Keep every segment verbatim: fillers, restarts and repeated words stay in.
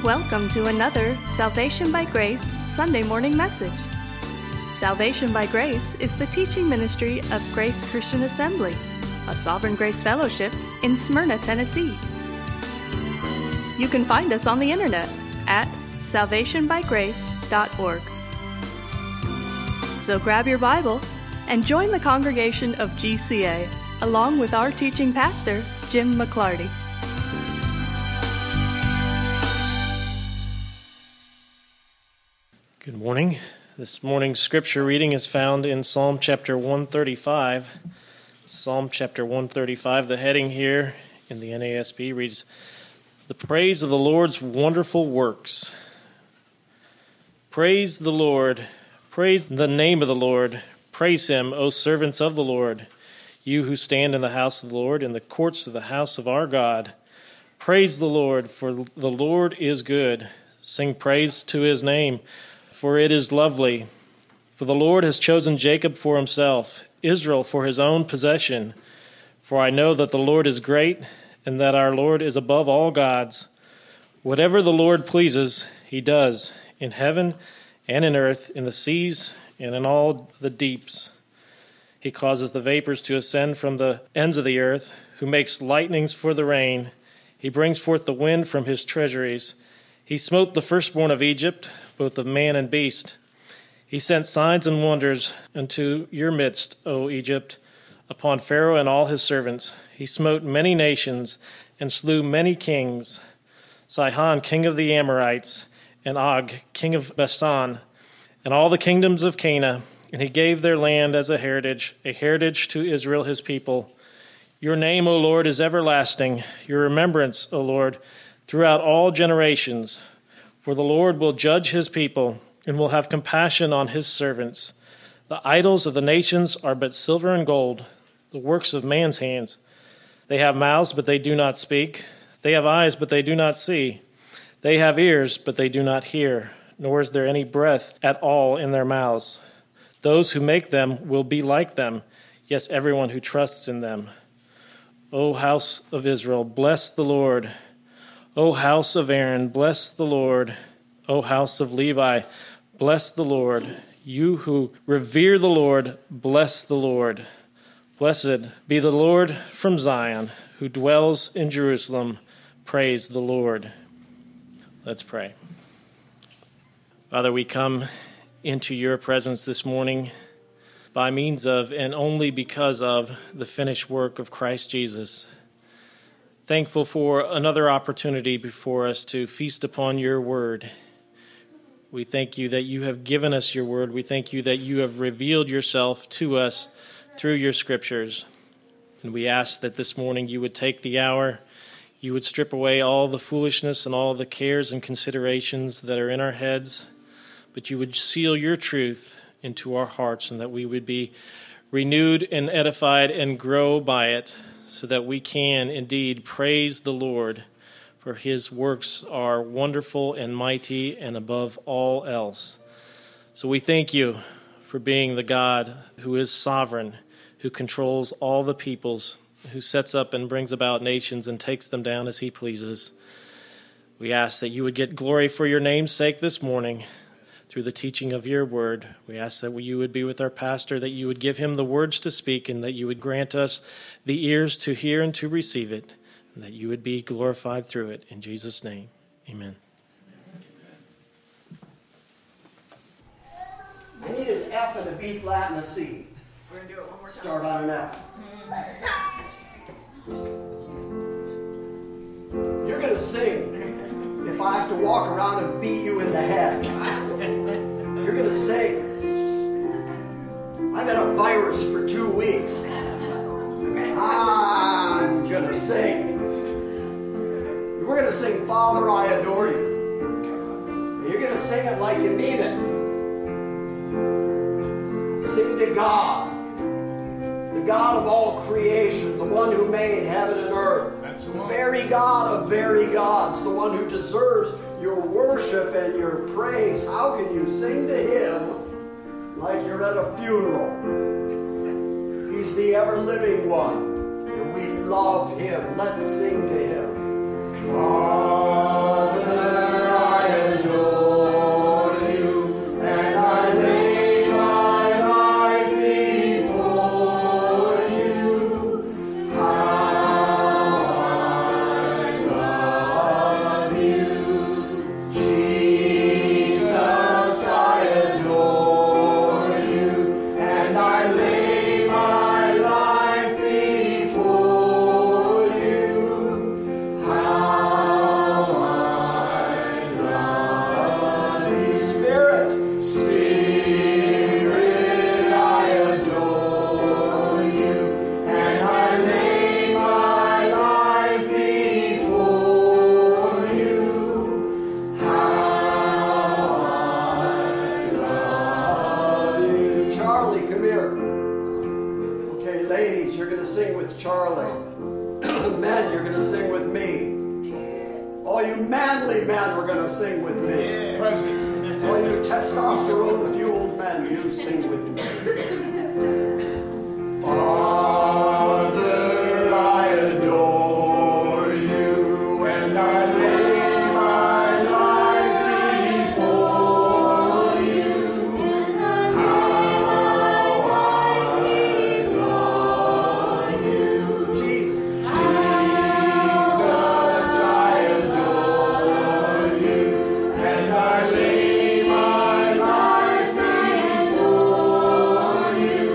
Welcome to another Salvation by Grace Sunday morning message. Salvation by Grace is the teaching ministry of Grace Christian Assembly, a Sovereign Grace Fellowship in Smyrna, Tennessee. You can find us on the internet at salvation by grace dot org. So grab your Bible and join the congregation of G C A along with our teaching pastor, Jim McClarty. Good morning. This morning's scripture reading is found in Psalm chapter one thirty-five. Psalm chapter one thirty-five, the heading here in the N A S B reads, "The praise of the Lord's wonderful works." Praise the Lord. Praise the name of the Lord. Praise him, O servants of the Lord, you who stand in the house of the Lord, in the courts of the house of our God. Praise the Lord, for the Lord is good. Sing praise to his name, for it is lovely. For the Lord has chosen Jacob for himself, Israel for his own possession. For I know that the Lord is great, and that our Lord is above all gods. Whatever the Lord pleases, he does, in heaven and in earth, in the seas and in all the deeps. He causes the vapors to ascend from the ends of the earth, who makes lightnings for the rain. He brings forth the wind from his treasuries. He smote the firstborn of Egypt, both of man and beast. He sent signs and wonders into your midst, O Egypt, upon Pharaoh and all his servants. He smote many nations and slew many kings, Sihon, king of the Amorites, and Og, king of Bashan, and all the kingdoms of Canaan. And he gave their land as a heritage, a heritage to Israel his people. Your name, O Lord, is everlasting, your remembrance, O Lord, throughout all generations. For the Lord will judge his people, and will have compassion on his servants. The idols of the nations are but silver and gold, the works of man's hands. They have mouths, but they do not speak. They have eyes, but they do not see. They have ears, but they do not hear, nor is there any breath at all in their mouths. Those who make them will be like them, yes, everyone who trusts in them. O house of Israel, bless the Lord. O house of Aaron, bless the Lord. O house of Levi, bless the Lord. You who revere the Lord, bless the Lord. Blessed be the Lord from Zion, who dwells in Jerusalem. Praise the Lord. Let's pray. Father, we come into your presence this morning by means of and only because of the finished work of Christ Jesus. Thankful for another opportunity before us to feast upon your word. We thank you that you have given us your word. We thank you that you have revealed yourself to us through your scriptures. And we ask that this morning you would take the hour, you would strip away all the foolishness and all the cares and considerations that are in our heads, but you would seal your truth into our hearts and that we would be renewed and edified and grow by it so that we can indeed praise the Lord, for his works are wonderful and mighty and above all else. So we thank you for being the God who is sovereign, who controls all the peoples, who sets up and brings about nations and takes them down as he pleases. We ask that you would get glory for your name's sake this morning through the teaching of your word. We ask that you would be with our pastor, that you would give him the words to speak, and that you would grant us the ears to hear and to receive it, and that you would be glorified through it. In Jesus' name, amen. I need an F and a B flat and a C. We're going to do it one more time. Start on an F. You're going to sing if I have to walk around and beat you in the head. You're going to sing. I've had a virus for two weeks. I'm going to sing. We're going to sing, Father, I Adore You. You're going to sing it like you mean it. Sing to God, the God of all creation, the one who made heaven and earth, the very God of very gods, the one who deserves your worship and your praise. How can you sing to him like you're at a funeral? He's the ever-living one, and we love him. Let's sing to him. Father, you manly men are going to sing with me. Yeah. President. All you testosterone-fueled men, you sing with me. Father, I adore you, and I lay my life before you. How I love you. Jesus. Jesus, I adore you, and I lay my life before you.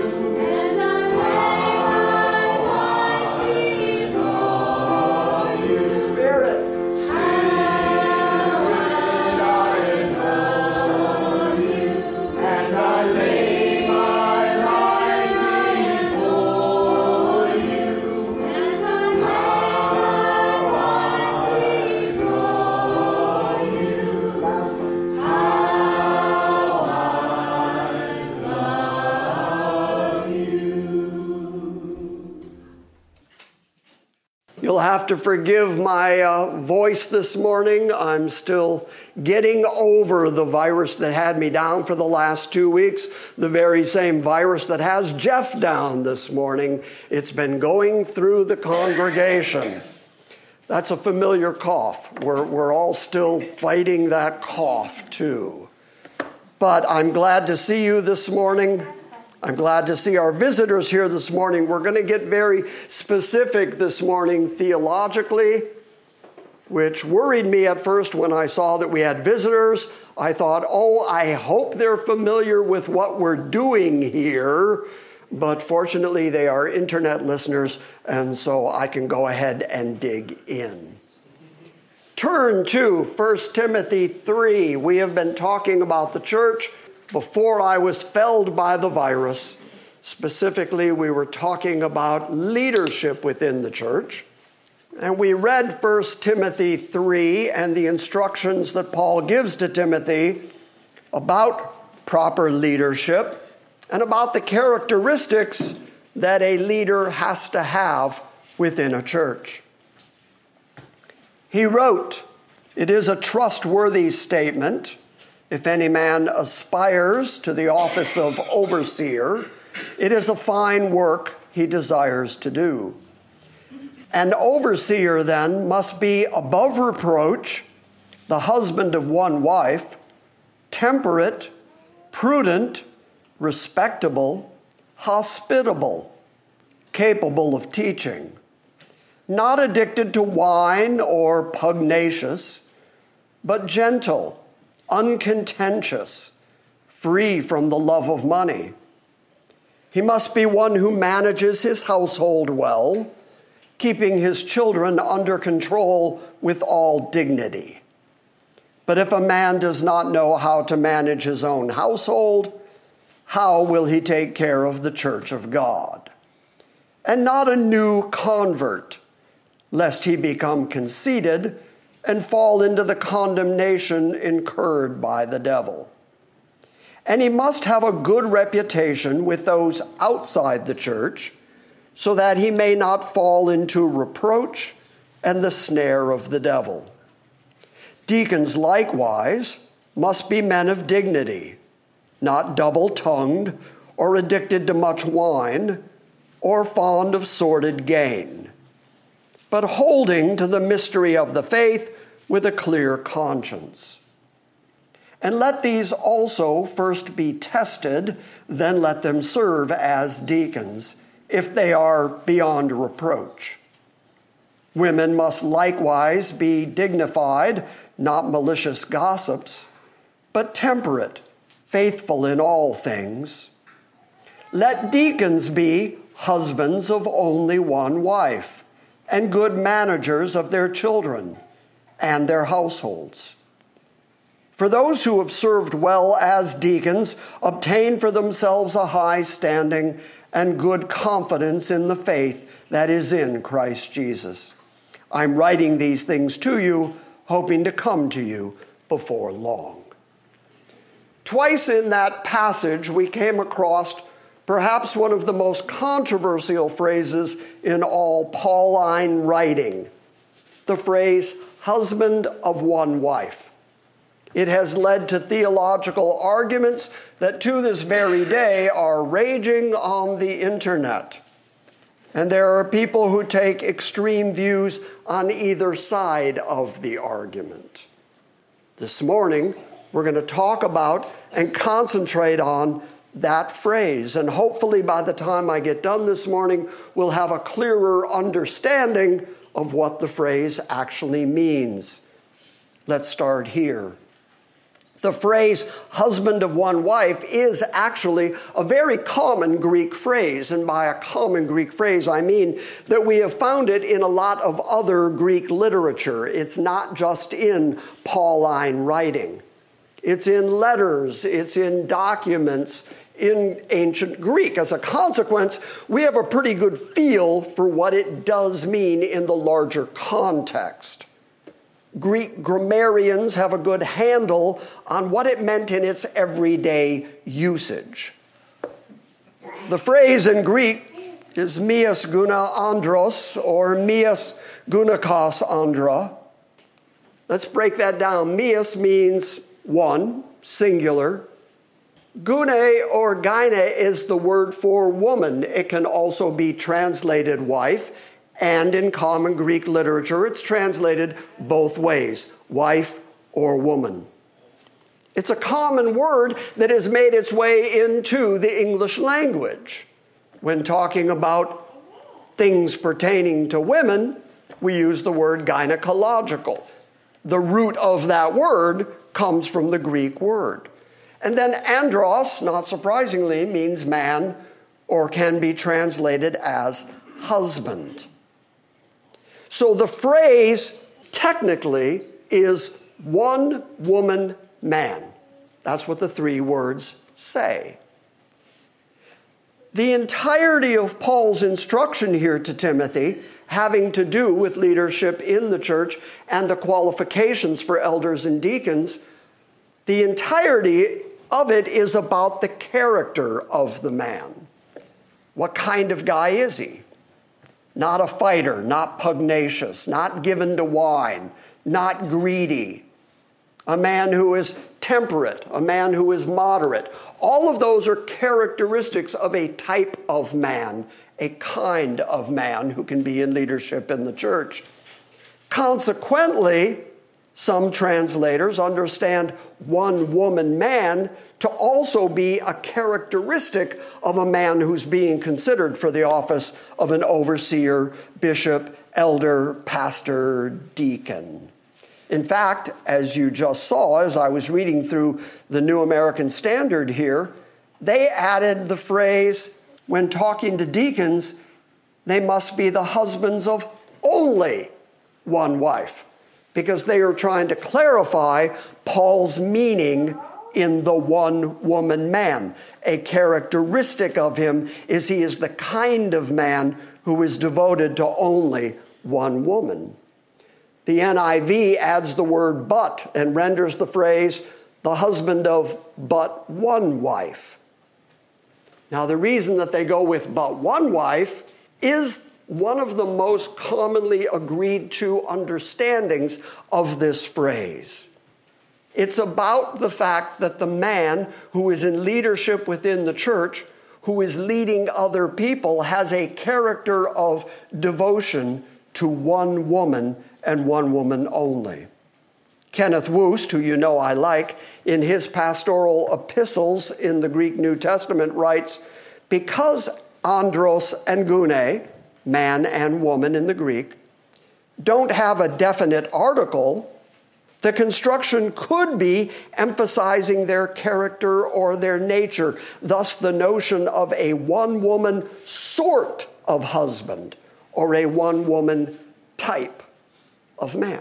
Spirit, Spirit, I adore you, and I lay my life before you. How I adore you. Last one. How I love you. You'll have to forgive my uh, voice this morning. I'm still getting over the virus that had me down for the last two weeks, the very same virus that has Jeff down this morning. It's been going through the congregation. That's a familiar cough. We're, we're all still fighting that cough too. But I'm glad to see you this morning. I'm glad to see our visitors here this morning. We're going to get very specific this morning theologically, which worried me at first when I saw that we had visitors. I thought, oh, I hope they're familiar with what we're doing here. But fortunately, they are internet listeners, and so I can go ahead and dig in. Turn to First Timothy three. We have been talking about the church before I was felled by the virus. Specifically, we were talking about leadership within the church. And we read First Timothy three and the instructions that Paul gives to Timothy about proper leadership and about the characteristics that a leader has to have within a church. He wrote, "It is a trustworthy statement. If any man aspires to the office of overseer, it is a fine work he desires to do. An overseer, then, must be above reproach, the husband of one wife, temperate, prudent, respectable, hospitable, capable of teaching, not addicted to wine or pugnacious, but gentle, uncontentious, free from the love of money. He must be one who manages his household well, keeping his children under control with all dignity. But if a man does not know how to manage his own household, how will he take care of the church of God? And not a new convert, lest he become conceited and fall into the condemnation incurred by the devil. And he must have a good reputation with those outside the church, so that he may not fall into reproach and the snare of the devil. Deacons likewise must be men of dignity, not double-tongued or addicted to much wine or fond of sordid gain, but holding to the mystery of the faith with a clear conscience. And let these also first be tested, then let them serve as deacons, if they are beyond reproach. Women must likewise be dignified, not malicious gossips, but temperate, faithful in all things. Let deacons be husbands of only one wife, and good managers of their children and their households. For those who have served well as deacons obtain for themselves a high standing and good confidence in the faith that is in Christ Jesus. I'm writing these things to you, hoping to come to you before long." Twice in that passage, we came across perhaps one of the most controversial phrases in all Pauline writing, the phrase husband of one wife. It has led to theological arguments that to this very day are raging on the internet. And there are people who take extreme views on either side of the argument. This morning, we're going to talk about and concentrate on that phrase. And hopefully by the time I get done this morning, we'll have a clearer understanding of what the phrase actually means. Let's start here. The phrase husband of one wife is actually a very common Greek phrase. And by a common Greek phrase, I mean that we have found it in a lot of other Greek literature. It's not just in Pauline writing. It's in letters, it's in documents in ancient Greek. As a consequence, we have a pretty good feel for what it does mean in the larger context. Greek grammarians have a good handle on what it meant in its everyday usage. The phrase in Greek is mias guna andros, or mias gunakos andra. Let's break that down. Mias means one, singular. Gune or gyne is the word for woman. It can also be translated wife. And in common Greek literature, it's translated both ways, wife or woman. It's a common word that has made its way into the English language. When talking about things pertaining to women, we use the word gynecological. The root of that word comes from the Greek word. And then andros, not surprisingly, means man or can be translated as husband. So the phrase technically is one woman man. That's what the three words say. The entirety of Paul's instruction here to Timothy, having to do with leadership in the church and the qualifications for elders and deacons, the entirety of it is about the character of the man. What kind of guy is he? Not a fighter, not pugnacious, not given to wine, not greedy. A man who is temperate, a man who is moderate. All of those are characteristics of a type of man, a kind of man who can be in leadership in the church. Consequently, some translators understand one woman man to also be a characteristic of a man who's being considered for the office of an overseer, bishop, elder, pastor, deacon. In fact, as you just saw, as I was reading through the New American Standard here, they added the phrase, when talking to deacons, they must be the husbands of only one wife, because they are trying to clarify Paul's meaning in the one-woman man. A characteristic of him is he is the kind of man who is devoted to only one woman. The N I V adds the word but and renders the phrase the husband of but one wife. Now, the reason that they go with but one wife is one of the most commonly agreed to understandings of this phrase. It's about the fact that the man who is in leadership within the church, who is leading other people, has a character of devotion to one woman and one woman only. Kenneth Wust, who you know I like, in his pastoral epistles in the Greek New Testament writes, because andros and gune, man and woman in the Greek, don't have a definite article, the construction could be emphasizing their character or their nature, thus the notion of a one-woman sort of husband or a one-woman type of man.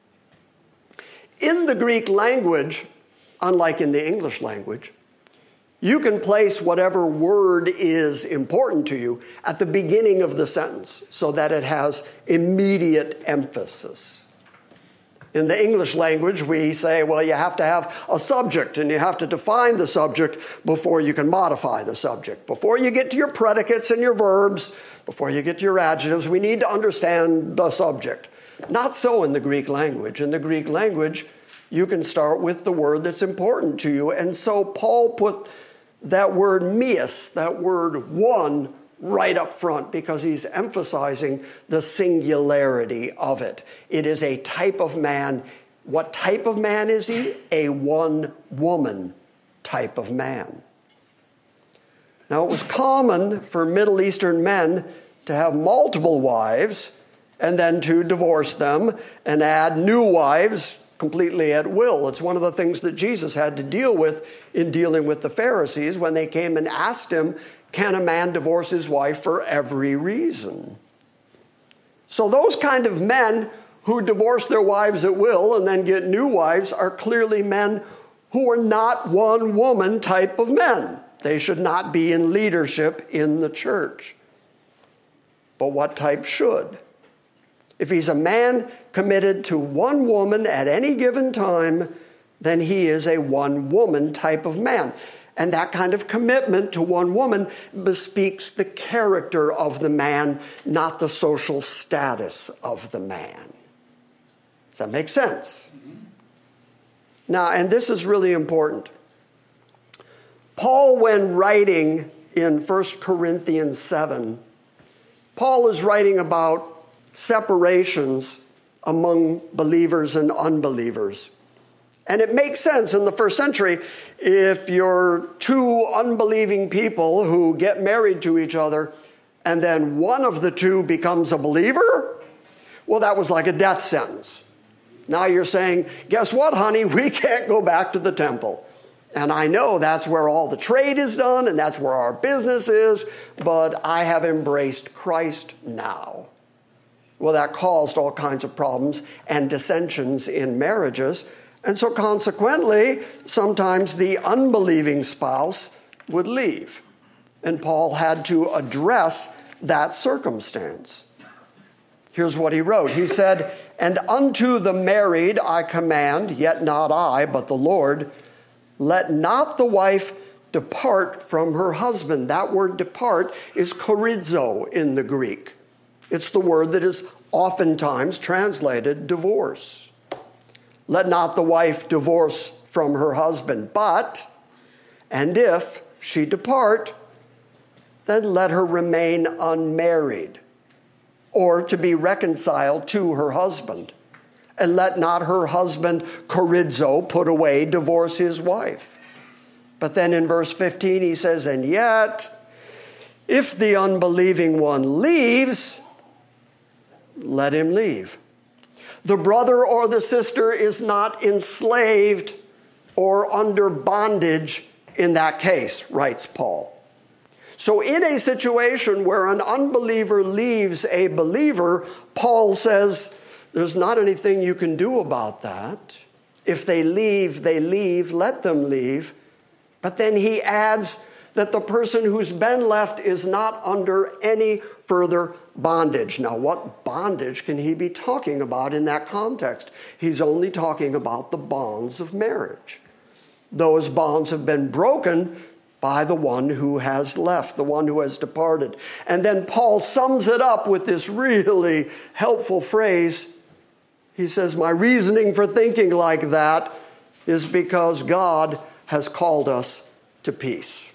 In the Greek language, unlike in the English language, you can place whatever word is important to you at the beginning of the sentence so that it has immediate emphasis. In the English language, we say, well, you have to have a subject, and you have to define the subject before you can modify the subject. Before you get to your predicates and your verbs, before you get to your adjectives, we need to understand the subject. Not so in the Greek language. In the Greek language, you can start with the word that's important to you. And so Paul put that word meis, that word one, right up front because he's emphasizing the singularity of it. It is a type of man. What type of man is he? A one-woman type of man. Now, it was common for Middle Eastern men to have multiple wives and then to divorce them and add new wives completely at will. It's one of the things that Jesus had to deal with in dealing with the Pharisees when they came and asked him, can a man divorce his wife for every reason? So those kind of men who divorce their wives at will and then get new wives are clearly men who are not one-woman type of men. They should not be in leadership in the church. But what type should? If he's a man committed to one woman at any given time, then he is a one-woman type of man. And that kind of commitment to one woman bespeaks the character of the man, not the social status of the man. Does that make sense? Mm-hmm. Now, and this is really important. Paul, when writing in First Corinthians seven, Paul is writing about separations among believers and unbelievers. And it makes sense in the first century if you're two unbelieving people who get married to each other and then one of the two becomes a believer, well, that was like a death sentence. Now you're saying, guess what, honey? We can't go back to the temple. And I know that's where all the trade is done and that's where our business is, but I have embraced Christ now. Well, that caused all kinds of problems and dissensions in marriages. And so consequently, sometimes the unbelieving spouse would leave. And Paul had to address that circumstance. Here's what he wrote. He said, "And unto the married I command, yet not I, but the Lord, let not the wife depart from her husband." That word depart is chorizo in the Greek. It's the word that is oftentimes translated divorce. Let not the wife divorce from her husband, but, and if she depart, then let her remain unmarried, or to be reconciled to her husband. And let not her husband, chorizo, put away, divorce his wife. But then in verse fifteen he says, "And yet, if the unbelieving one leaves, let him leave. The brother or the sister is not enslaved or under bondage in that case," writes Paul. So in a situation where an unbeliever leaves a believer, Paul says, there's not anything you can do about that. If they leave, they leave, let them leave. But then he adds that the person who's been left is not under any further bondage. Now, what bondage can he be talking about in that context? He's only talking about the bonds of marriage. Those bonds have been broken by the one who has left, the one who has departed. And then Paul sums it up with this really helpful phrase. He says, my reasoning for thinking like that is because God has called us to peace.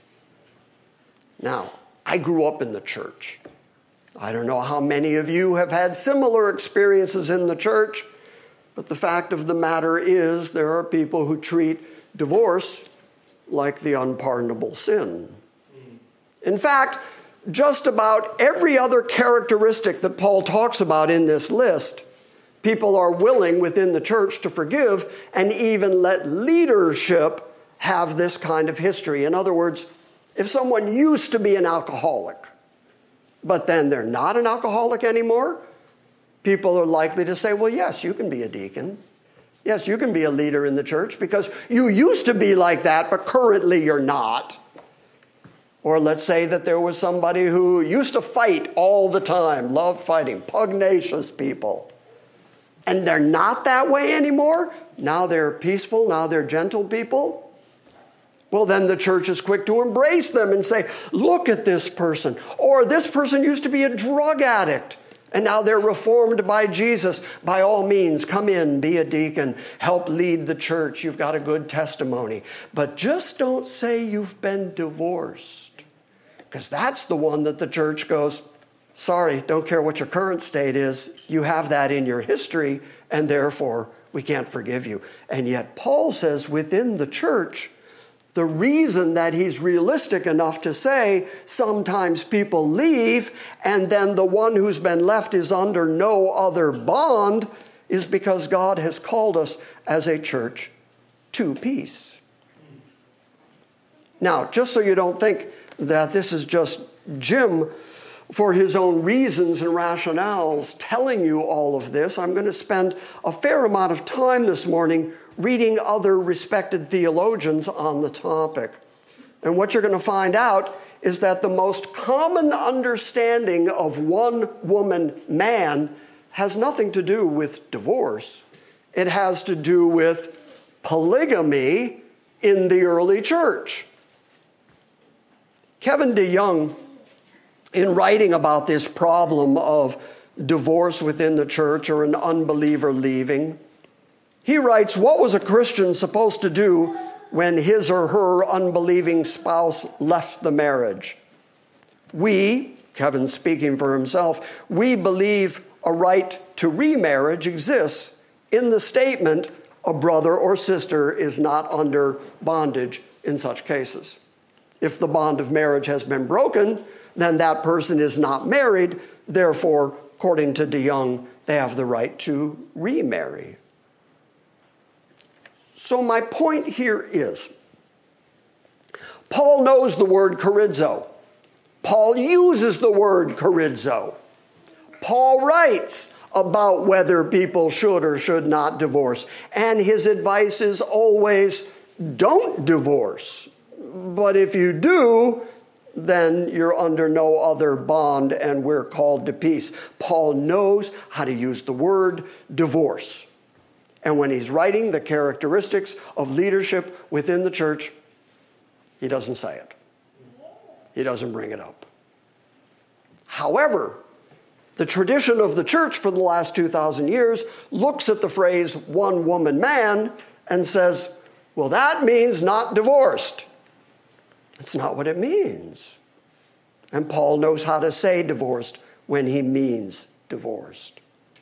Now, I grew up in the church. I don't know how many of you have had similar experiences in the church, but the fact of the matter is there are people who treat divorce like the unpardonable sin. In fact, just about every other characteristic that Paul talks about in this list, people are willing within the church to forgive and even let leadership have this kind of history. In other words, if someone used to be an alcoholic, but then they're not an alcoholic anymore, people are likely to say, well, yes, you can be a deacon. Yes, you can be a leader in the church because you used to be like that, but currently you're not. Or let's say that there was somebody who used to fight all the time, loved fighting, pugnacious people. And they're not that way anymore. Now they're peaceful, now they're gentle people. Well, then the church is quick to embrace them and say, look at this person. Or this person used to be a drug addict, And now they're reformed by Jesus. By all means, come in, be a deacon, help lead the church. You've got a good testimony. But just don't say you've been divorced, because that's the one that the church goes, sorry, don't care what your current state is. You have that in your history, and therefore we can't forgive you. And yet Paul says within the church, the reason that he's realistic enough to say sometimes people leave and then the one who's been left is under no other bond is because God has called us as a church to peace. Now, just so you don't think that this is just Jim for his own reasons and rationales telling you all of this, I'm going to spend a fair amount of time this morning reading other respected theologians on the topic. And what you're going to find out is that the most common understanding of one woman man has nothing to do with divorce. It has to do with polygamy in the early church. Kevin DeYoung, in writing about this problem of divorce within the church or an unbeliever leaving, he writes, what was a Christian supposed to do when his or her unbelieving spouse left the marriage? We, Kevin speaking for himself, we believe a right to remarriage exists in the statement a brother or sister is not under bondage in such cases. If the bond of marriage has been broken, then that person is not married. Therefore, according to DeYoung, they have the right to remarry. So my point here is, Paul knows the word chorizo. Paul uses the word chorizo. Paul writes about whether people should or should not divorce. And his advice is always, don't divorce. But if you do, then you're under no other bond and we're called to peace. Paul knows how to use the word divorce. And when he's writing the characteristics of leadership within the church, he doesn't say it. He doesn't bring it up. However, the tradition of the church for the last two thousand years looks at the phrase one woman man and says, well, that means not divorced. That's not what it means. And Paul knows how to say divorced when he means divorced.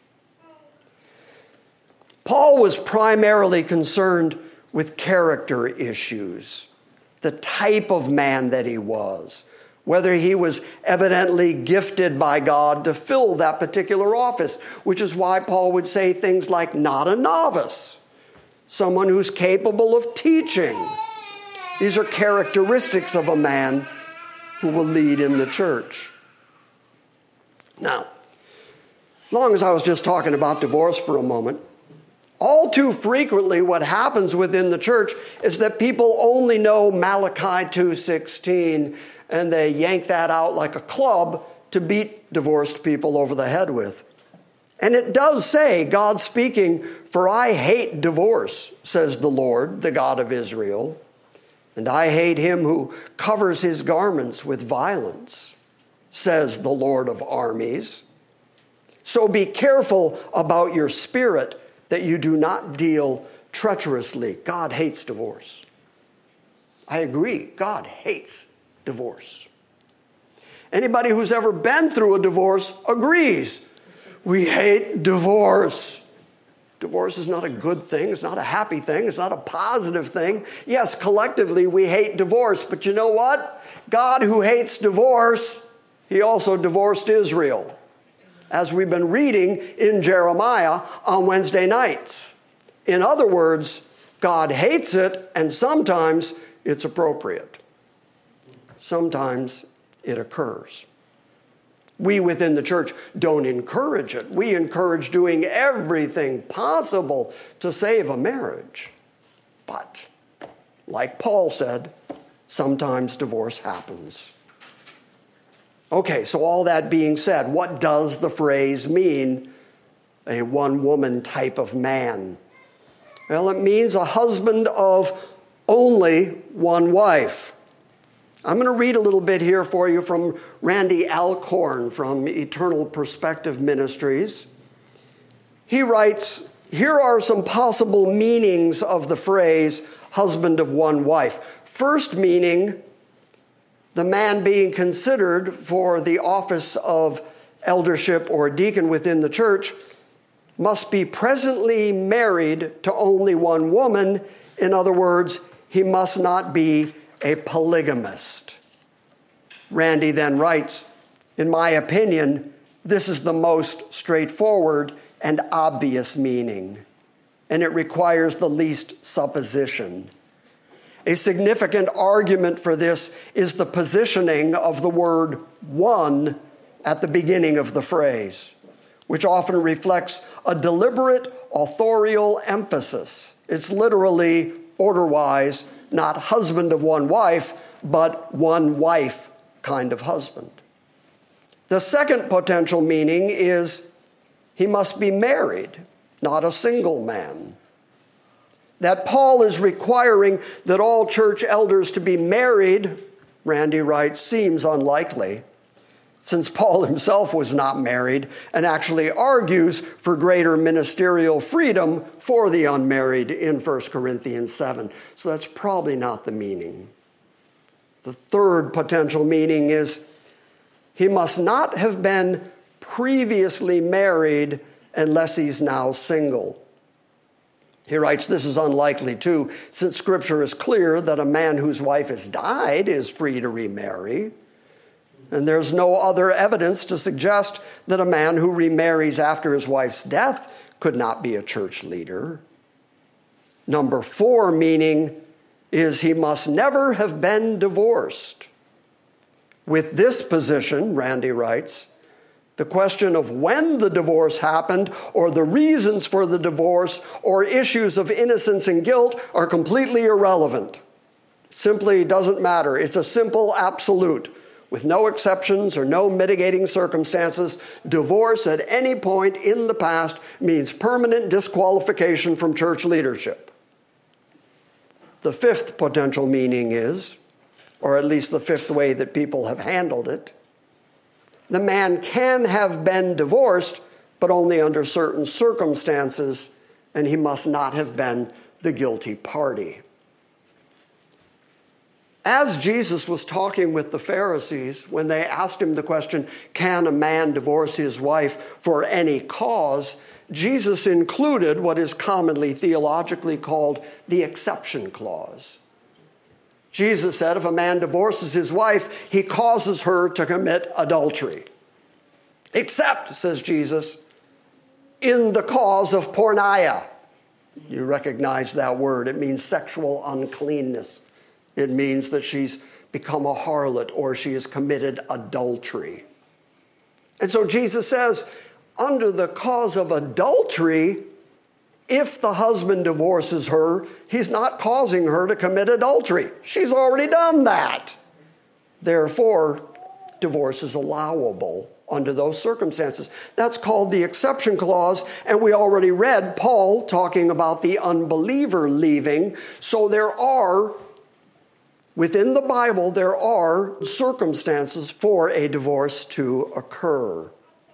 Paul was primarily concerned with character issues, the type of man that he was, whether he was evidently gifted by God to fill that particular office, which is why Paul would say things like not a novice, someone who's capable of teaching. These are characteristics of a man who will lead in the church. Now, as long as I was just talking about divorce for a moment, all too frequently what happens within the church is that people only know Malachi two sixteen and they yank that out like a club to beat divorced people over the head with. And it does say, God speaking, for I hate divorce, says the Lord, the God of Israel, and I hate him who covers his garments with violence, says the Lord of armies. So be careful about your spirit that you do not deal treacherously. God hates divorce. I agree. God hates divorce. Anybody who's ever been through a divorce agrees. We hate divorce. Divorce is not a good thing. It's not a happy thing. It's not a positive thing. Yes, collectively we hate divorce. But you know what? God, who hates divorce, he also divorced Israel, as we've been reading in Jeremiah on Wednesday nights. In other words, God hates it, and sometimes it's appropriate. Sometimes it occurs. We within the church don't encourage it. We encourage doing everything possible to save a marriage. But, like Paul said, sometimes divorce happens. Okay, so all that being said, what does the phrase mean, a one-woman type of man? Well, it means a husband of only one wife. I'm going to read a little bit here for you from Randy Alcorn from Eternal Perspective Ministries. He writes, here are some possible meanings of the phrase husband of one wife. First meaning, the man being considered for the office of eldership or deacon within the church must be presently married to only one woman. In other words, he must not be a polygamist. Randy then writes, in my opinion, this is the most straightforward and obvious meaning, and it requires the least supposition. A significant argument for this is the positioning of the word one at the beginning of the phrase, which often reflects a deliberate authorial emphasis. It's literally, order-wise, not husband of one wife, but one wife kind of husband. The second potential meaning is he must be married, not a single man. That Paul is requiring that all church elders to be married, Randy writes, seems unlikely, since Paul himself was not married and actually argues for greater ministerial freedom for the unmarried in First Corinthians seven. So that's probably not the meaning. The third potential meaning is he must not have been previously married unless he's now single. He writes, this is unlikely too, since Scripture is clear that a man whose wife has died is free to remarry. And there's no other evidence to suggest that a man who remarries after his wife's death could not be a church leader. Number four meaning is he must never have been divorced. With this position, Randy writes, the question of when the divorce happened or the reasons for the divorce or issues of innocence and guilt are completely irrelevant. Simply doesn't matter. It's a simple absolute. With no exceptions or no mitigating circumstances, divorce at any point in the past means permanent disqualification from church leadership. The fifth potential meaning is, or at least the fifth way that people have handled it, the man can have been divorced, but only under certain circumstances, and he must not have been the guilty party. As Jesus was talking with the Pharisees, when they asked him the question, can a man divorce his wife for any cause? Jesus included what is commonly theologically called the exception clause. Jesus said if a man divorces his wife, he causes her to commit adultery. Except, says Jesus, in the cause of porneia. You recognize that word. It means sexual uncleanness. It means that she's become a harlot or she has committed adultery. And so Jesus says, under the cause of adultery, if the husband divorces her, he's not causing her to commit adultery. She's already done that. Therefore, divorce is allowable under those circumstances. That's called the exception clause, and we already read Paul talking about the unbeliever leaving. So there are, within the Bible, there are circumstances for a divorce to occur.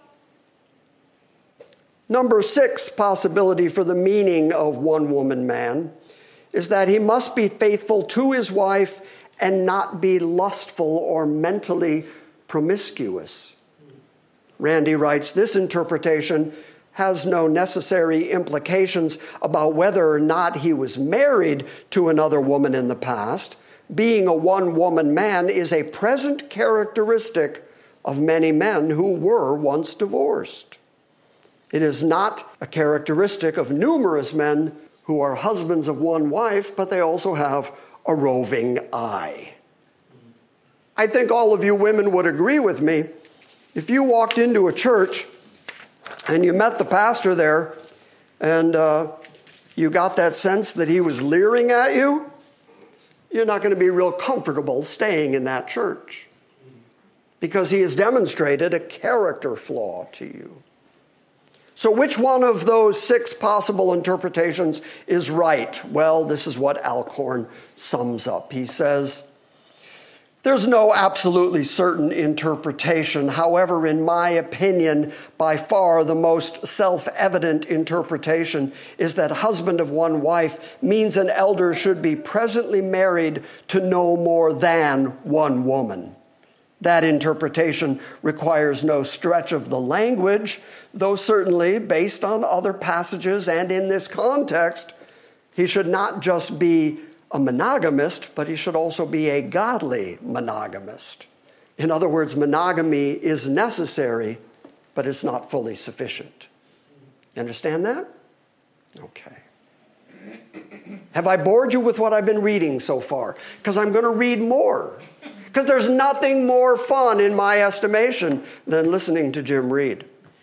Number six possibility for the meaning of one woman man is that he must be faithful to his wife and not be lustful or mentally promiscuous. Randy writes, this interpretation has no necessary implications about whether or not he was married to another woman in the past. Being a one-woman man is a present characteristic of many men who were once divorced. It is not a characteristic of numerous men who are husbands of one wife, but they also have a roving eye. I think all of you women would agree with me. If you walked into a church and you met the pastor there and uh, you got that sense that he was leering at you, you're not going to be real comfortable staying in that church because he has demonstrated a character flaw to you. So which one of those six possible interpretations is right? Well, this is what Alcorn sums up. He says, There's no absolutely certain interpretation. However, in my opinion, by far the most self-evident interpretation is that husband of one wife means an elder should be presently married to no more than one woman. That interpretation requires no stretch of the language, though certainly, based on other passages and in this context, he should not just be a monogamist, but he should also be a godly monogamist. In other words, monogamy is necessary, but it's not fully sufficient. You understand that? Okay. Have I bored you with what I've been reading so far? Because I'm going to read more. Because there's nothing more fun, in my estimation, than listening to Jim read.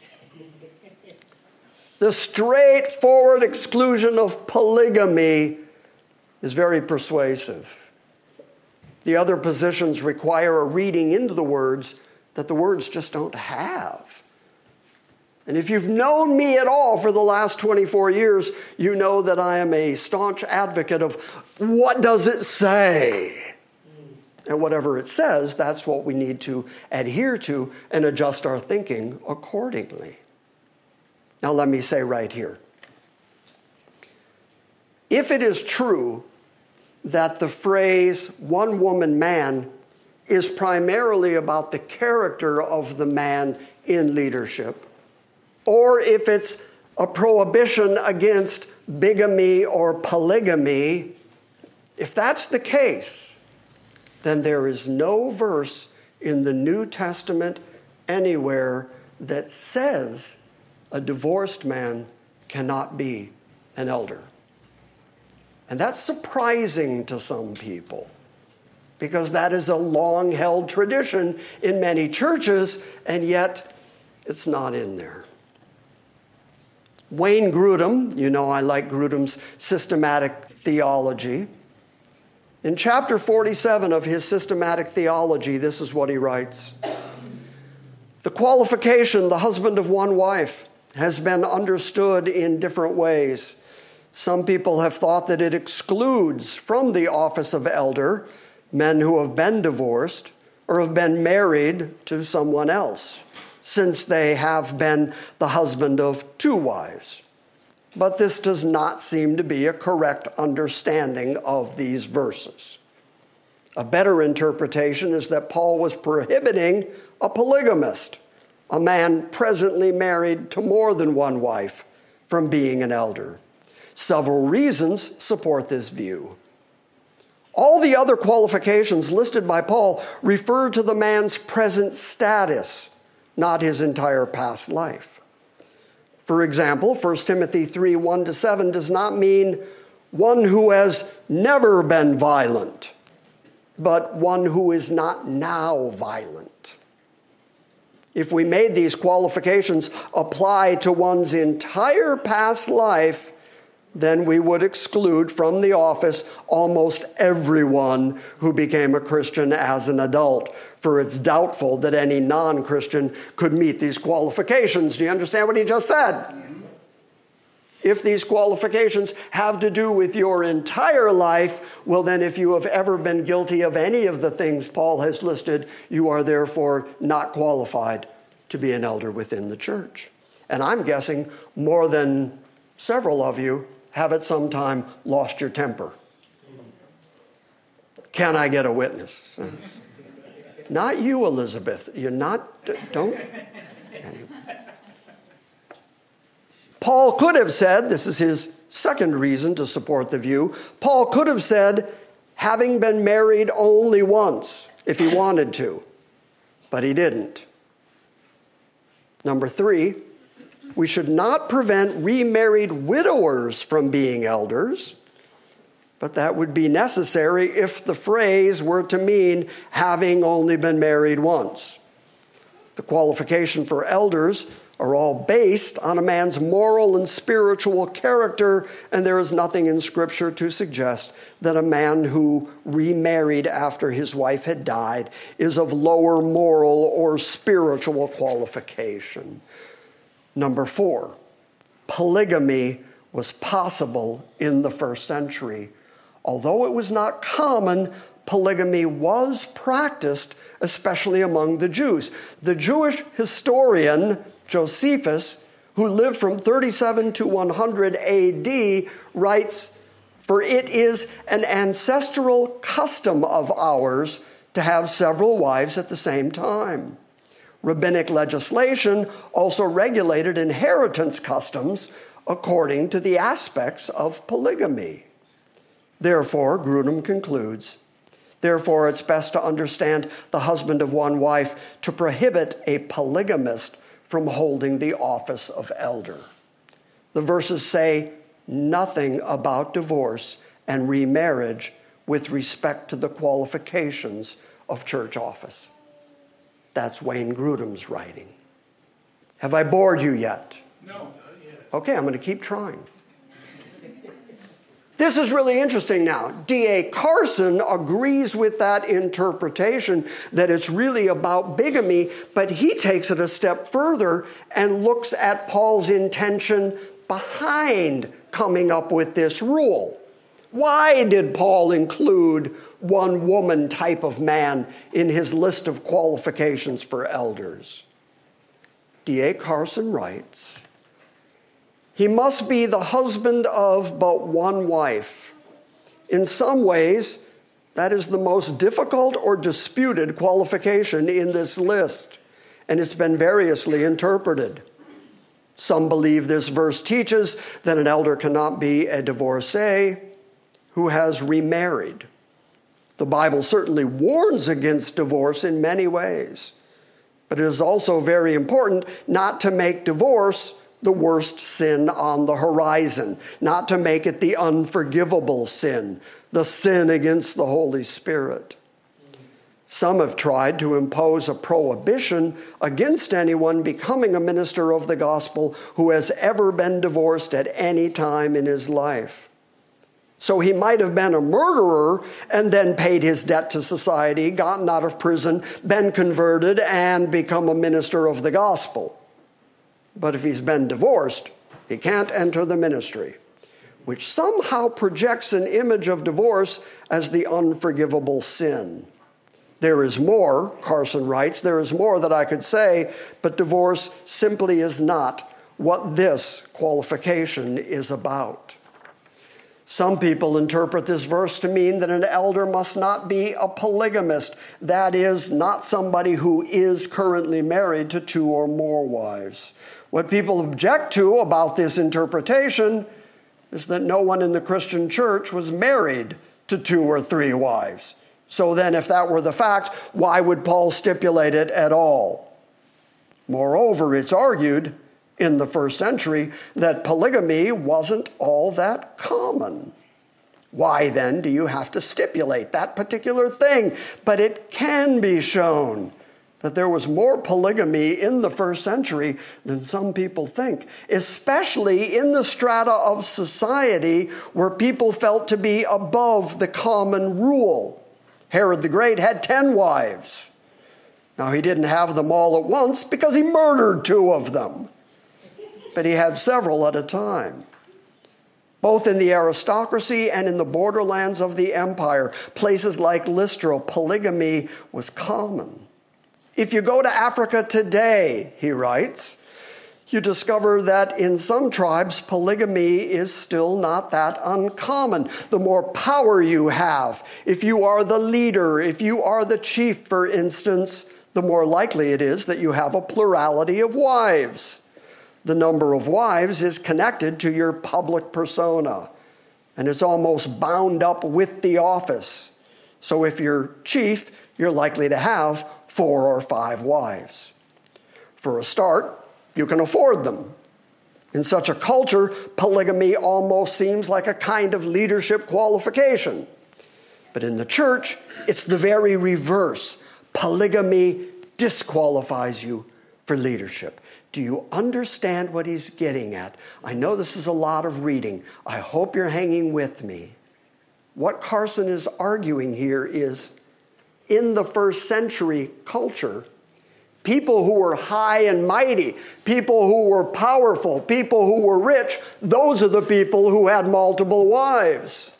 The straightforward exclusion of polygamy is very persuasive. The other positions require a reading into the words that the words just don't have. And if you've known me at all for the last twenty-four years, you know that I am a staunch advocate of what does it say? And whatever it says, that's what we need to adhere to and adjust our thinking accordingly. Now let me say right here, if it is true that the phrase one woman man is primarily about the character of the man in leadership, or if it's a prohibition against bigamy or polygamy, if that's the case, then there is no verse in the New Testament anywhere that says a divorced man cannot be an elder. And that's surprising to some people, because that is a long-held tradition in many churches, and yet it's not in there. Wayne Grudem, you know I like Grudem's systematic theology. In chapter forty-seven of his systematic theology, this is what he writes. The qualification, the husband of one wife, has been understood in different ways. Some people have thought that it excludes from the office of elder men who have been divorced or have been married to someone else, since they have been the husband of two wives. But this does not seem to be a correct understanding of these verses. A better interpretation is that Paul was prohibiting a polygamist, a man presently married to more than one wife, from being an elder. Several reasons support this view. All the other qualifications listed by Paul refer to the man's present status, not his entire past life. For example, First Timothy three, one to seven does not mean one who has never been violent, but one who is not now violent. If we made these qualifications apply to one's entire past life, then we would exclude from the office almost everyone who became a Christian as an adult, for it's doubtful that any non-Christian could meet these qualifications. Do you understand what he just said? If these qualifications have to do with your entire life, well then if you have ever been guilty of any of the things Paul has listed, you are therefore not qualified to be an elder within the church. And I'm guessing more than several of you have at some time lost your temper. Can I get a witness? Not you, Elizabeth. You're not, don't. Anyway. Paul could have said, this is his second reason to support the view, Paul could have said, having been married only once, if he wanted to, but he didn't. Number three, we should not prevent remarried widowers from being elders, but that would be necessary if the phrase were to mean having only been married once. The qualification for elders are all based on a man's moral and spiritual character, and there is nothing in Scripture to suggest that a man who remarried after his wife had died is of lower moral or spiritual qualification. Number four, polygamy was possible in the first century. Although it was not common, polygamy was practiced, especially among the Jews. The Jewish historian Josephus, who lived from thirty-seven to one hundred A D, writes, "For it is an ancestral custom of ours to have several wives at the same time." Rabbinic legislation also regulated inheritance customs according to the aspects of polygamy. Therefore, Grudem concludes, therefore it's best to understand the husband of one wife to prohibit a polygamist from holding the office of elder. The verses say nothing about divorce and remarriage with respect to the qualifications of church office. That's Wayne Grudem's writing. Have I bored you yet? No. Okay, I'm going to keep trying. This is really interesting now. D A Carson agrees with that interpretation that it's really about bigamy, but he takes it a step further and looks at Paul's intention behind coming up with this rule. Why did Paul include one woman type of man in his list of qualifications for elders? D A Carson writes, he must be the husband of but one wife. In some ways, that is the most difficult or disputed qualification in this list, and it's been variously interpreted. Some believe this verse teaches that an elder cannot be a divorcee who has remarried. The Bible certainly warns against divorce in many ways, but it is also very important not to make divorce the worst sin on the horizon, not to make it the unforgivable sin, the sin against the Holy Spirit. Some have tried to impose a prohibition against anyone becoming a minister of the gospel who has ever been divorced at any time in his life. So he might have been a murderer and then paid his debt to society, gotten out of prison, been converted, and become a minister of the gospel. But if he's been divorced, he can't enter the ministry, which somehow projects an image of divorce as the unforgivable sin. There is more, Carson writes, there is more that I could say, but divorce simply is not what this qualification is about. Some people interpret this verse to mean that an elder must not be a polygamist, that is, not somebody who is currently married to two or more wives. What people object to about this interpretation is that no one in the Christian church was married to two or three wives. So then, if that were the fact, why would Paul stipulate it at all? Moreover, it's argued in the first century that polygamy wasn't all that common. Why then do you have to stipulate that particular thing? But it can be shown that there was more polygamy in the first century than some people think, especially in the strata of society where people felt to be above the common rule. Herod the Great had ten wives. Now, he didn't have them all at once because he murdered two of them, but he had several at a time. Both in the aristocracy and in the borderlands of the empire, places like Lystra, polygamy was common. If you go to Africa today, he writes, you discover that in some tribes, polygamy is still not that uncommon. The more power you have, if you are the leader, if you are the chief, for instance, the more likely it is that you have a plurality of wives. The number of wives is connected to your public persona, and it's almost bound up with the office. So if you're chief, you're likely to have four or five wives. For a start, you can afford them. In such a culture, polygamy almost seems like a kind of leadership qualification. But in the church, it's the very reverse. Polygamy disqualifies you for leadership. Do you understand what he's getting at? I know this is a lot of reading. I hope you're hanging with me. What Carson is arguing here is, in the first century culture, people who were high and mighty, people who were powerful, people who were rich, those are the people who had multiple wives.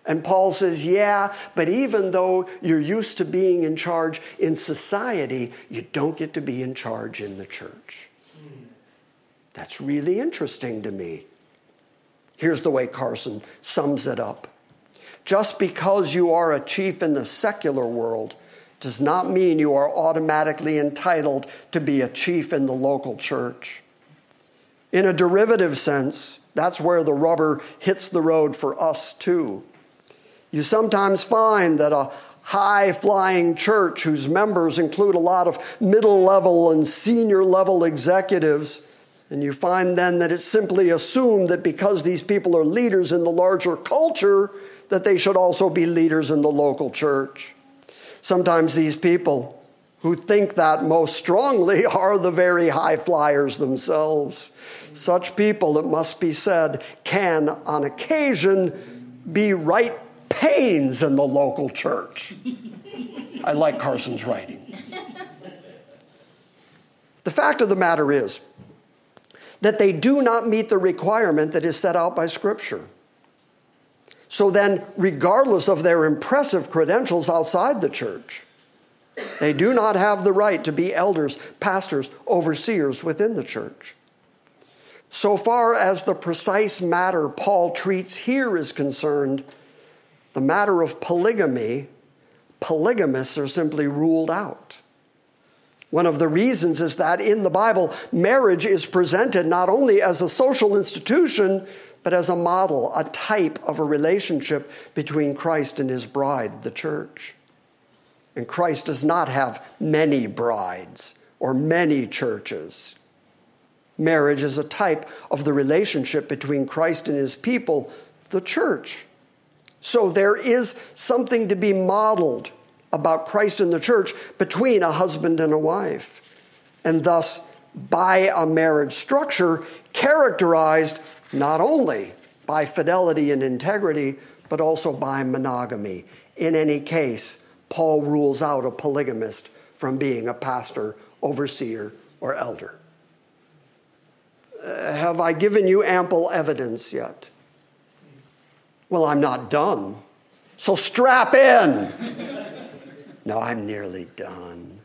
And Paul says, yeah, but even though you're used to being in charge in society, you don't get to be in charge in the church. That's really interesting to me. Here's the way Carson sums it up. Just because you are a chief in the secular world does not mean you are automatically entitled to be a chief in the local church. In a derivative sense, that's where the rubber hits the road for us too. You sometimes find that a high-flying church whose members include a lot of middle-level and senior-level executives, and you find then that it's simply assumed that because these people are leaders in the larger culture, that they should also be leaders in the local church. Sometimes these people who think that most strongly are the very high flyers themselves. Such people, it must be said, can, on occasion, be right pains in the local church. I like Carson's writing. The fact of the matter is that they do not meet the requirement that is set out by Scripture. So then, regardless of their impressive credentials outside the church, they do not have the right to be elders, pastors, overseers within the church. So far as the precise matter Paul treats here is concerned, the matter of polygamy, polygamists are simply ruled out. One of the reasons is that in the Bible, marriage is presented not only as a social institution, but as a model, a type of a relationship between Christ and his bride, the church. And Christ does not have many brides or many churches. Marriage is a type of the relationship between Christ and his people, the church. So there is something to be modeled about Christ and the church between a husband and a wife. And thus, by a marriage structure characterized not only by fidelity and integrity, but also by monogamy. In any case, Paul rules out a polygamist from being a pastor, overseer, or elder. Uh, have I given you ample evidence yet? Well, I'm not done. So strap in. No, I'm nearly done.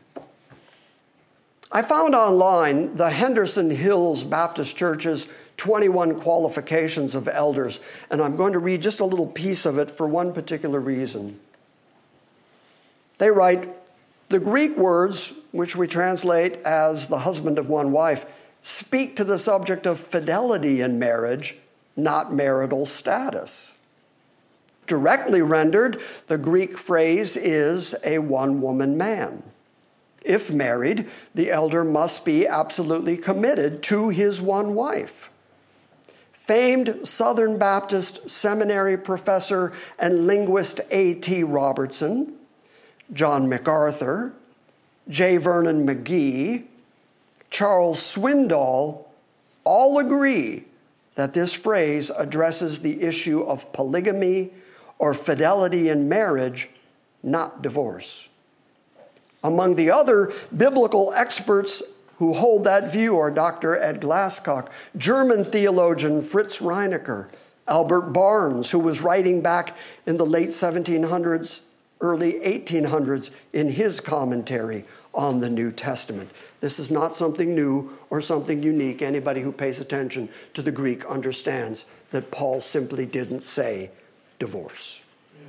I found online the Henderson Hills Baptist Church's twenty-one qualifications of elders, and I'm going to read just a little piece of it for one particular reason. They write, the Greek words, which we translate as the husband of one wife, speak to the subject of fidelity in marriage, not marital status. Directly rendered, the Greek phrase is a one-woman man. If married, the elder must be absolutely committed to his one wife. Famed Southern Baptist Seminary professor and linguist A T Robertson, John MacArthur, J. Vernon McGee, Charles Swindoll all agree that this phrase addresses the issue of polygamy or fidelity in marriage, not divorce. Among the other biblical experts who hold that view are Doctor Ed Glasscock, German theologian Fritz Reinecker, Albert Barnes, who was writing back in the late seventeen hundreds, early eighteen hundreds in his commentary on the New Testament. This is not something new or something unique. Anybody who pays attention to the Greek understands that Paul simply didn't say divorce.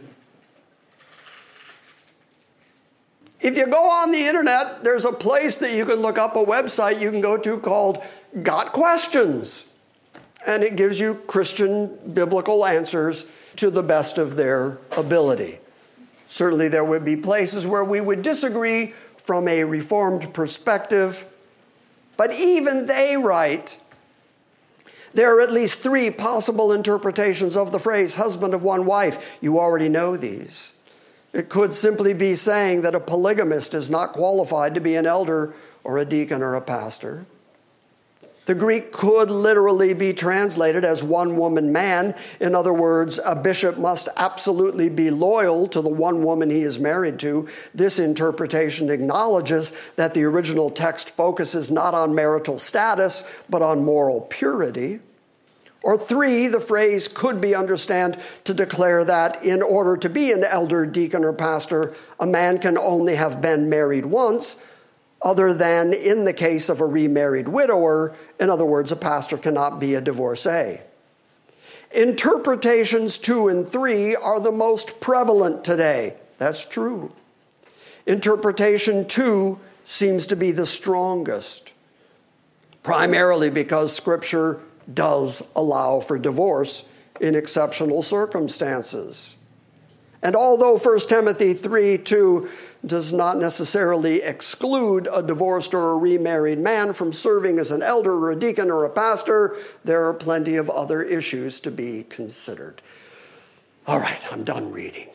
If you go on the internet, there's a place that you can look up, a website you can go to called Got Questions. And it gives you Christian biblical answers to the best of their ability. Certainly there would be places where we would disagree from a Reformed perspective. But even they write, there are at least three possible interpretations of the phrase husband of one wife. You already know these. It could simply be saying that a polygamist is not qualified to be an elder or a deacon or a pastor. The Greek could literally be translated as one-woman man. In other words, a bishop must absolutely be loyal to the one woman he is married to. This interpretation acknowledges that the original text focuses not on marital status, but on moral purity. Or three, the phrase could be understood to declare that in order to be an elder, deacon, or pastor, a man can only have been married once, other than in the case of a remarried widower. In other words, a pastor cannot be a divorcee. Interpretations two and three are the most prevalent today. That's true. Interpretation two seems to be the strongest, primarily because Scripture does allow for divorce in exceptional circumstances. And although First Timothy three two does not necessarily exclude a divorced or a remarried man from serving as an elder or a deacon or a pastor, there are plenty of other issues to be considered. All right, I'm done reading.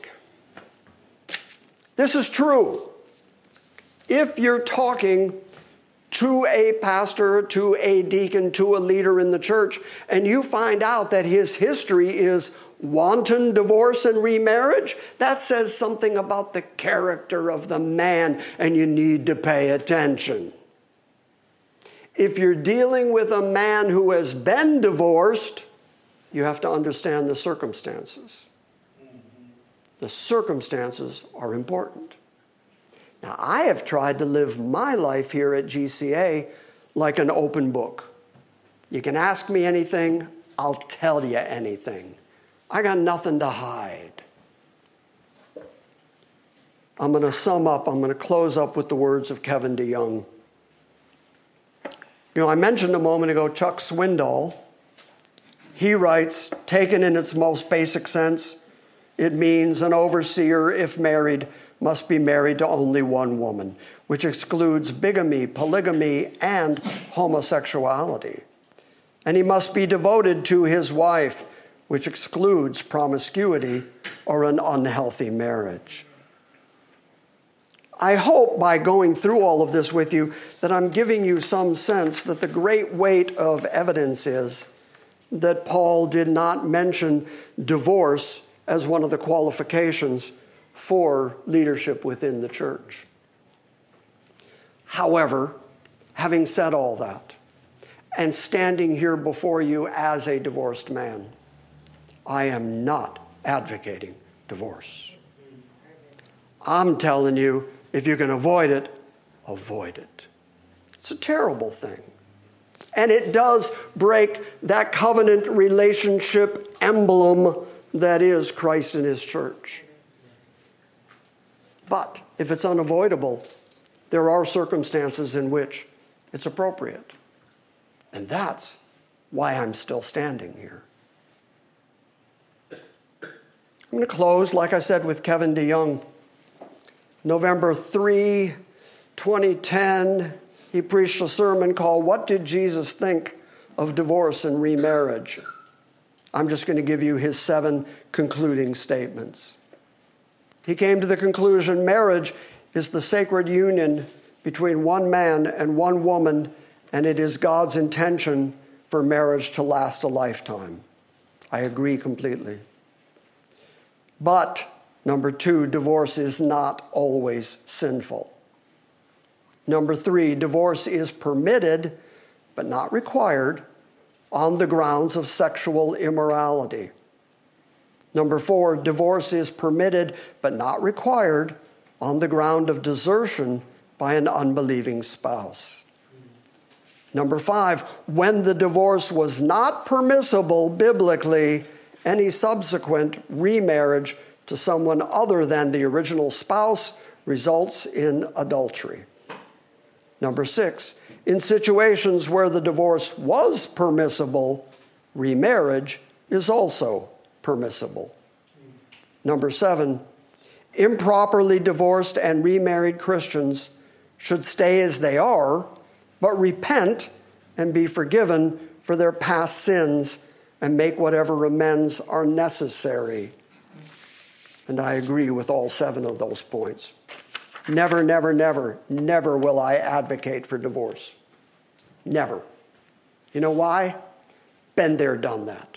This is true. If you're talking to a pastor, to a deacon, to a leader in the church, and you find out that his history is wanton divorce and remarriage, that says something about the character of the man, and you need to pay attention. If you're dealing with a man who has been divorced, you have to understand the circumstances. The circumstances are important. Now, I have tried to live my life here at G C A like an open book. You can ask me anything, I'll tell you anything. I got nothing to hide. I'm going to sum up, I'm going to close up with the words of Kevin DeYoung. You know, I mentioned a moment ago Chuck Swindoll. He writes, taken in its most basic sense, it means an overseer, if married, must be married to only one woman, which excludes bigamy, polygamy, and homosexuality. And he must be devoted to his wife, which excludes promiscuity or an unhealthy marriage. I hope by going through all of this with you that I'm giving you some sense that the great weight of evidence is that Paul did not mention divorce as one of the qualifications for leadership within the church. However, having said all that, and standing here before you as a divorced man, I am not advocating divorce. I'm telling you, if you can avoid it, avoid it. It's a terrible thing. And it does break that covenant relationship emblem that is Christ and his church. But if it's unavoidable, there are circumstances in which it's appropriate. And that's why I'm still standing here. I'm going to close, like I said, with Kevin DeYoung. November third, twenty ten, he preached a sermon called, "What Did Jesus Think of Divorce and Remarriage?" I'm just going to give you his seven concluding statements. He came to the conclusion marriage is the sacred union between one man and one woman, and it is God's intention for marriage to last a lifetime. I agree completely. But, number two, divorce is not always sinful. Number three, divorce is permitted, but not required, on the grounds of sexual immorality. Number four, divorce is permitted but not required on the ground of desertion by an unbelieving spouse. Number five, when the divorce was not permissible biblically, any subsequent remarriage to someone other than the original spouse results in adultery. Number six, in situations where the divorce was permissible, remarriage is also permissible. Number seven, improperly divorced and remarried Christians should stay as they are, but repent and be forgiven for their past sins and make whatever amends are necessary. And I agree with all seven of those points. Never, never, never, never will I advocate for divorce. Never. You know why? Been there, done that.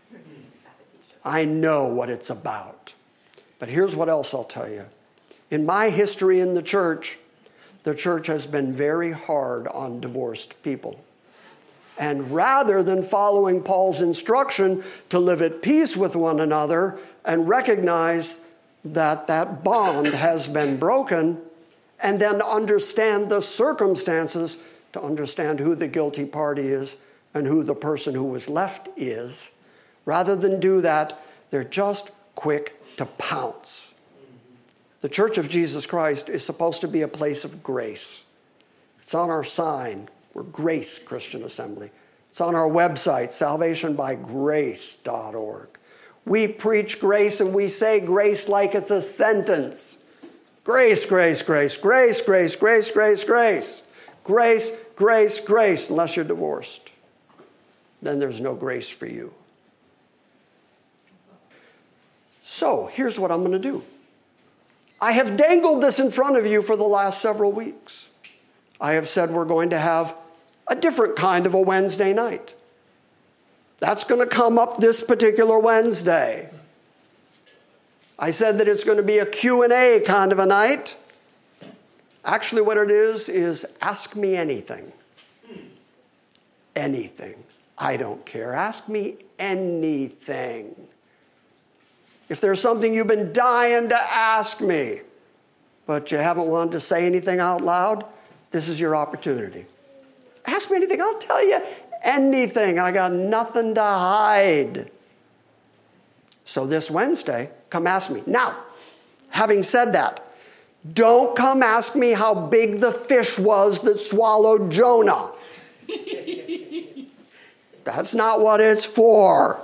I know what it's about. But here's what else I'll tell you. In my history in the church, the church has been very hard on divorced people. And rather than following Paul's instruction to live at peace with one another and recognize that that bond has been broken, and then understand the circumstances to understand who the guilty party is and who the person who was left is, rather than do that, they're just quick to pounce. The Church of Jesus Christ is supposed to be a place of grace. It's on our sign. We're Grace Christian Assembly. It's on our website, salvation by grace dot org. We preach grace and we say grace like it's a sentence. Grace, grace, grace, grace, grace, grace, grace, grace. Grace, grace, grace, unless you're divorced. Then there's no grace for you. So, here's what I'm going to do. I have dangled this in front of you for the last several weeks. I have said we're going to have a different kind of a Wednesday night. That's going to come up this particular Wednesday. I said that it's going to be a Q and A kind of a night. Actually, what it is, is ask me anything. Anything. I don't care. Ask me anything. If there's something you've been dying to ask me, but you haven't wanted to say anything out loud, this is your opportunity. Ask me anything. I'll tell you anything. I got nothing to hide. So this Wednesday, come ask me. Now, having said that, don't come ask me how big the fish was that swallowed Jonah. That's not what it's for.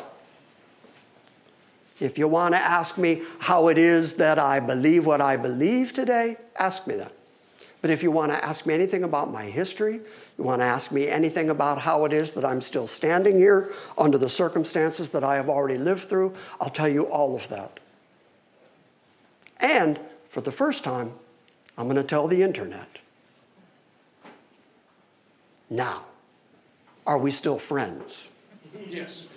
If you want to ask me how it is that I believe what I believe today, ask me that. But if you want to ask me anything about my history, you want to ask me anything about how it is that I'm still standing here under the circumstances that I have already lived through, I'll tell you all of that. And for the first time, I'm going to tell the internet. Now, are we still friends? Yes.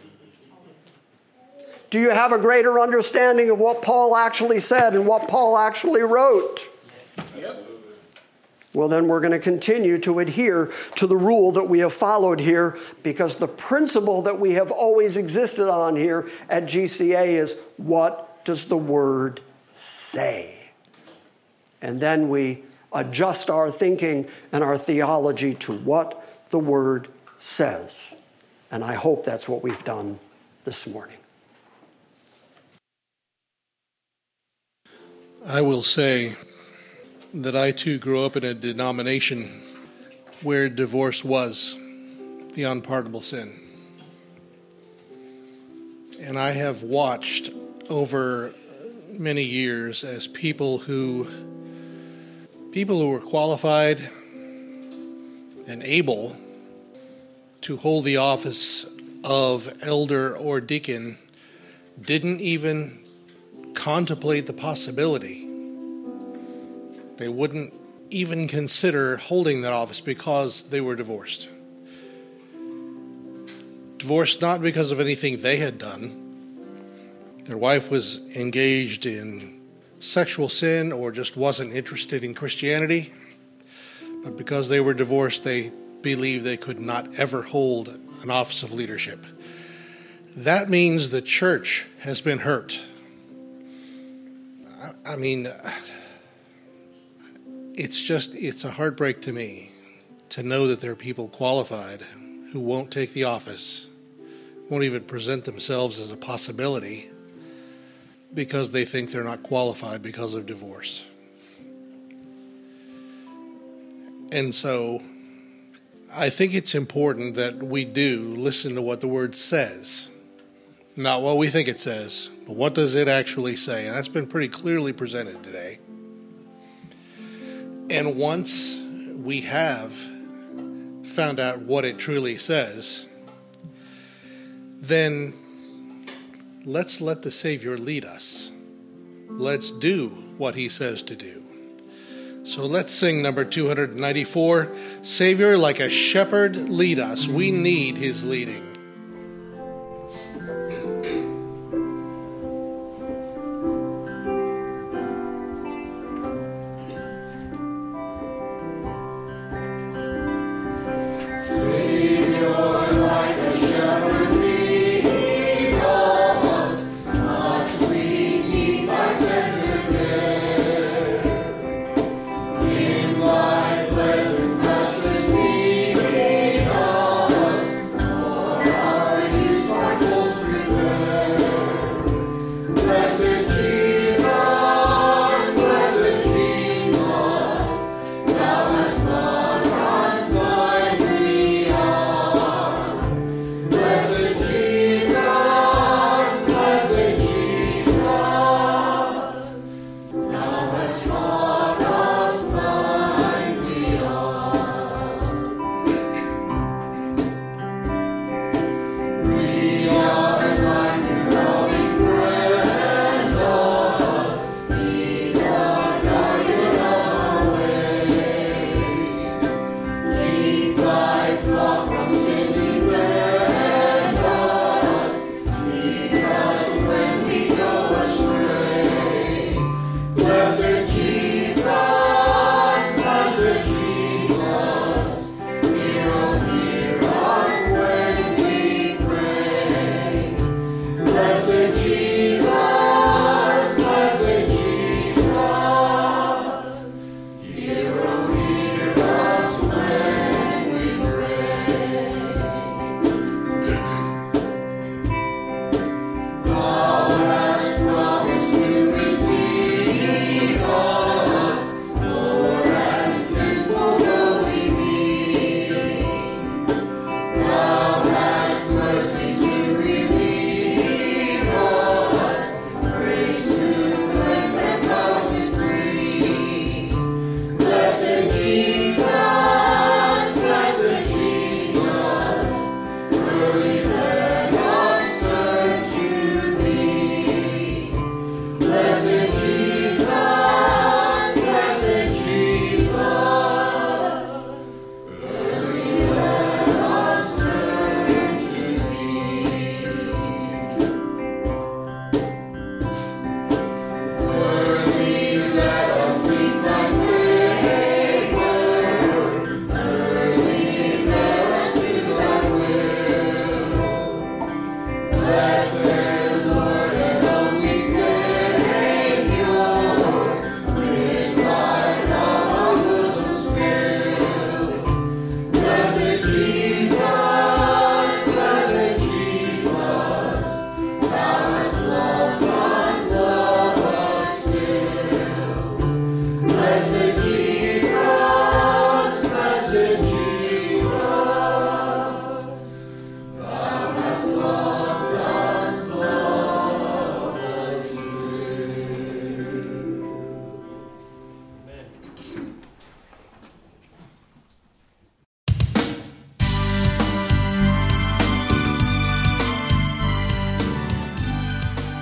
Do you have a greater understanding of what Paul actually said and what Paul actually wrote? Yep. Well, then we're going to continue to adhere to the rule that we have followed here, because the principle that we have always existed on here at G C A is, what does the Word say? And then we adjust our thinking and our theology to what the Word says. And I hope that's what we've done this morning. I will say that I too grew up in a denomination where divorce was the unpardonable sin. And I have watched over many years as people who people who were qualified and able to hold the office of elder or deacon didn't even contemplate the possibility. They wouldn't even consider holding that office because they were divorced. Divorced not because of anything they had done. Their wife was engaged in sexual sin or just wasn't interested in Christianity. But because they were divorced, they believed they could not ever hold an office of leadership. That means the church has been hurt. I mean, it's just, it's a heartbreak to me to know that there are people qualified who won't take the office, won't even present themselves as a possibility because they think they're not qualified because of divorce. And so I think it's important that we do listen to what the Word says. Not what we think it says, but what does it actually say? And that's been pretty clearly presented today. And once we have found out what it truly says, then let's let the Savior lead us. Let's do what He says to do. So let's sing number two ninety-four, Savior, like a shepherd, lead us. We need His leading. Savior.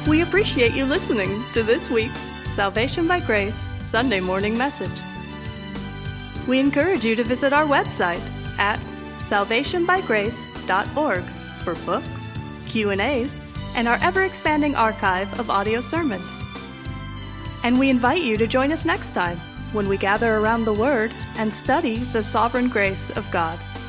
We appreciate you listening to this week's Salvation by Grace Sunday Morning Message. We encourage you to visit our website at salvation by grace dot org for books, Q and A's, and our ever-expanding archive of audio sermons. And we invite you to join us next time when we gather around the Word and study the sovereign grace of God.